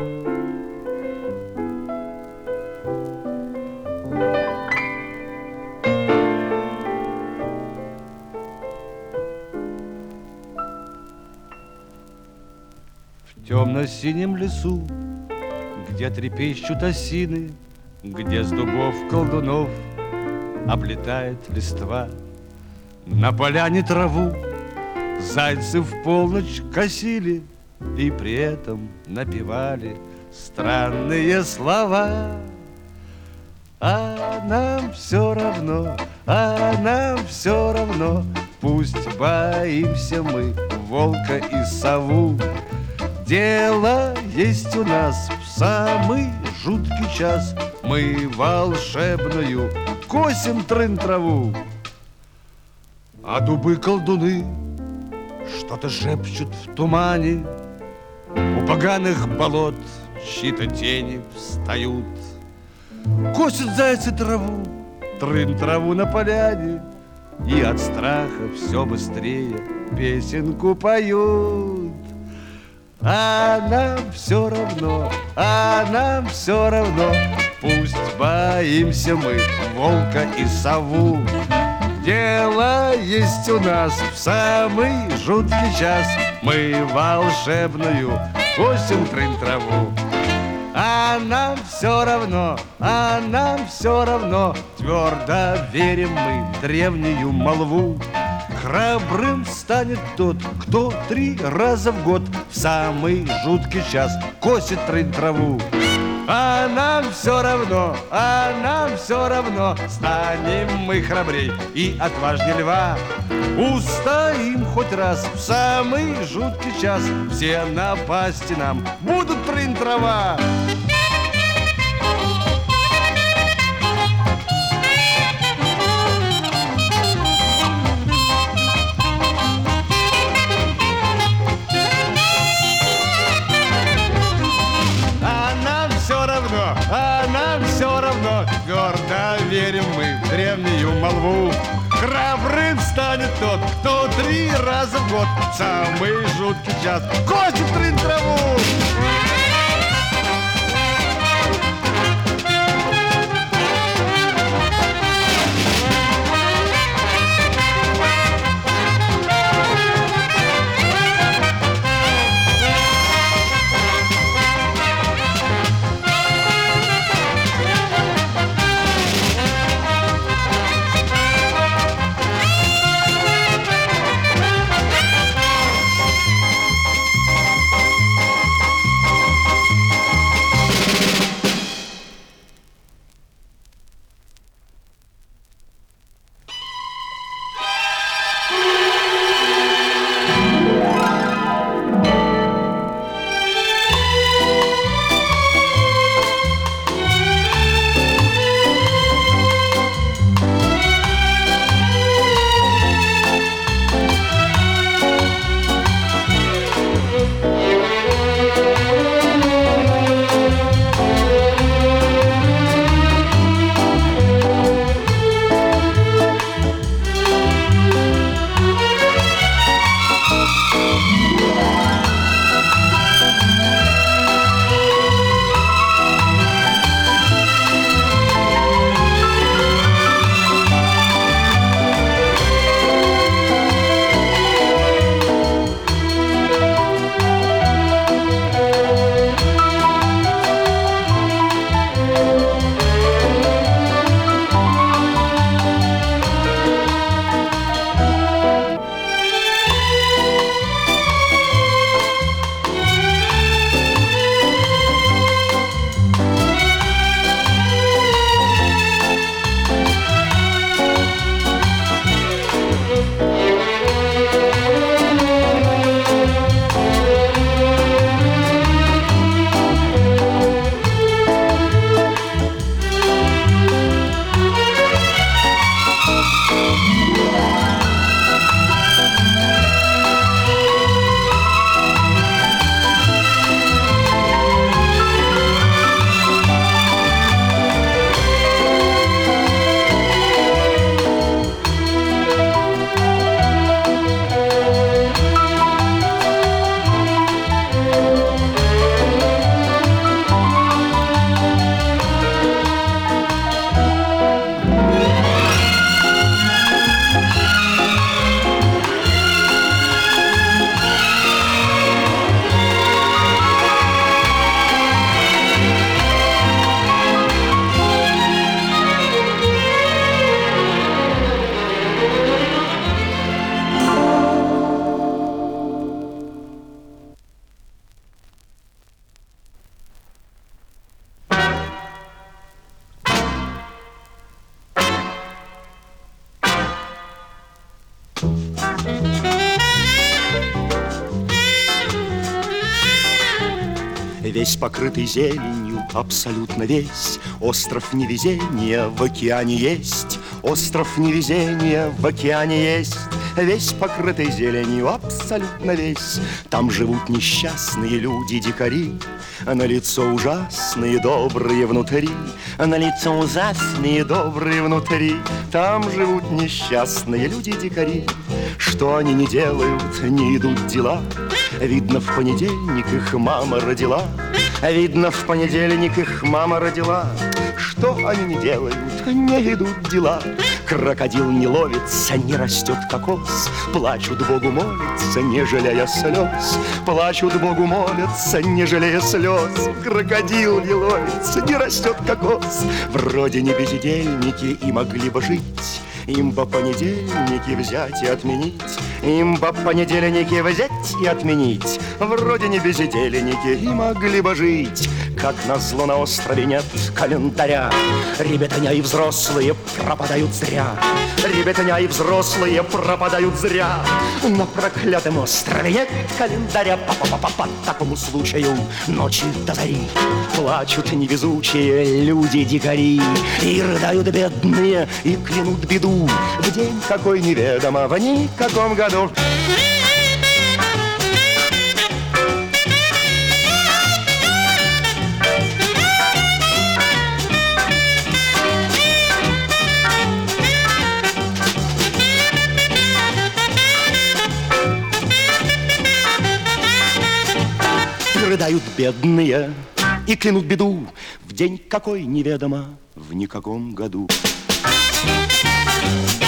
В темно-синем лесу, где трепещут осины, где с дубов колдунов облетает листва, на поляне траву зайцы в полночь косили и при этом напевали странные слова. А нам все равно, а нам все равно, пусть боимся мы волка и сову. Дело есть у нас в самый жуткий час, мы волшебную косим трын-траву. А дубы-колдуны что-то шепчут в тумане, у поганых болот чьи-то тени встают. Косят зайцы траву, трын-траву на поляне, и от страха все быстрее песенку поют. А нам все равно, а нам все равно, пусть боимся мы волка и сову. Дело есть у нас в самый жуткий час, мы волшебную косим трын-траву. А нам все равно, а нам все равно, твердо верим мы в древнюю молву. Храбрым станет тот, кто 3 раза в год в самый жуткий час косит трын-траву. А нам все равно, а нам все равно, станем мы храбрей и отважней льва. Устоим хоть раз в самый жуткий час, все напасти нам будут трын-трава. А нам все равно, твердо верим мы в древнюю молву. Храбрым станет тот, кто 3 раза в год в самый жуткий час косит трын-траву. Весь покрытый зеленью, абсолютно весь. Остров невезения в океане есть. Остров невезения в океане есть. Весь покрытый зеленью, абсолютно весь. Там живут несчастные люди-дикари, на лицо ужасные, добрые внутри. На лицо ужасные, добрые внутри. Там живут несчастные люди-дикари. Что они не делают, не идут дела. Видно, в понедельник их мама родила. Видно, в понедельник их мама родила. Что они не делают, не идут дела. Крокодил не ловится, не растет кокос. Плачут Богу, молятся, не жалея слез. Плачут Богу, молятся, не жалея слез. Крокодил не ловится, не растет кокос. Вроде не бездельники и могли бы жить. Им бы понедельники взять и отменить. Им бы понедельники взять и отменить. Вроде не бездельники и могли бы жить. Как назло на острове нет календаря. Ребятня и взрослые пропадают зря. Ребятня и взрослые пропадают зря. На проклятом острове нет календаря. По такому случаю ночи до зари плачут невезучие люди-дикари. И рыдают бедные, и клянут беду. В день какой неведомо, в никаком году. Рыдают бедные и клянут беду. В день какой неведомо, в никаком году.